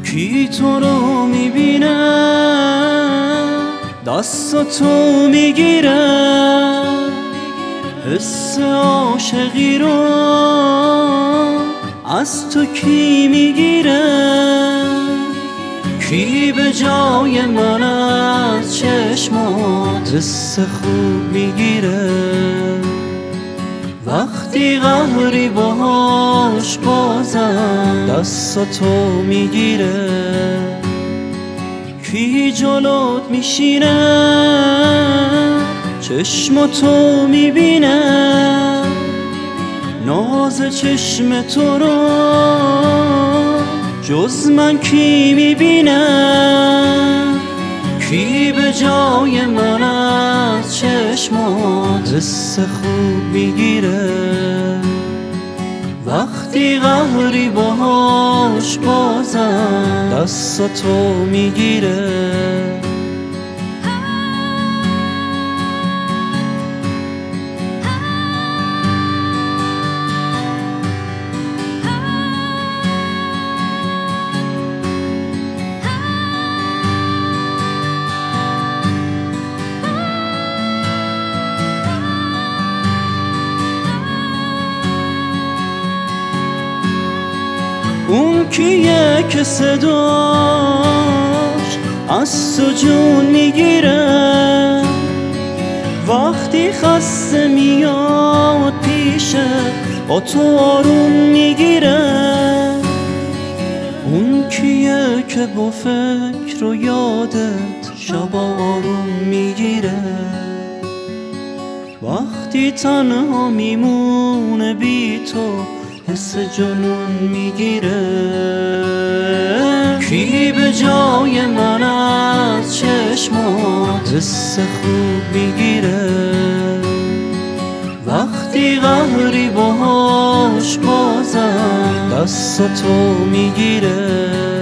کی تو رو میبینه دست تو میگیره، حس عاشقی رو از تو کی میگیره؟ کی به جای من از چشمات حس خوب میگیره؟ وقتی قهری باهاش بازم دست تو میگیره. کی جلوت میشینه چشم تو میبینه، ناز چشم تو رو جز من کی میبینه؟ کی به جای من از چشمات حس خوب میگیره؟ وقتی قهری باهاش بازم دست تو میگیره. اون کیه که صداش از تو جون میگیره؟ وقتی خسته میاد پیشه با تو آروم میگیره. اون کیه که با فکر و یادت شبا آروم میگیره؟ وقتی تنها میمونه بی تو حس جنون میگیره. کی به جای من از چشمات حس خوب میگیره؟ وقتی قهری باهاش بازم دست تو میگیره.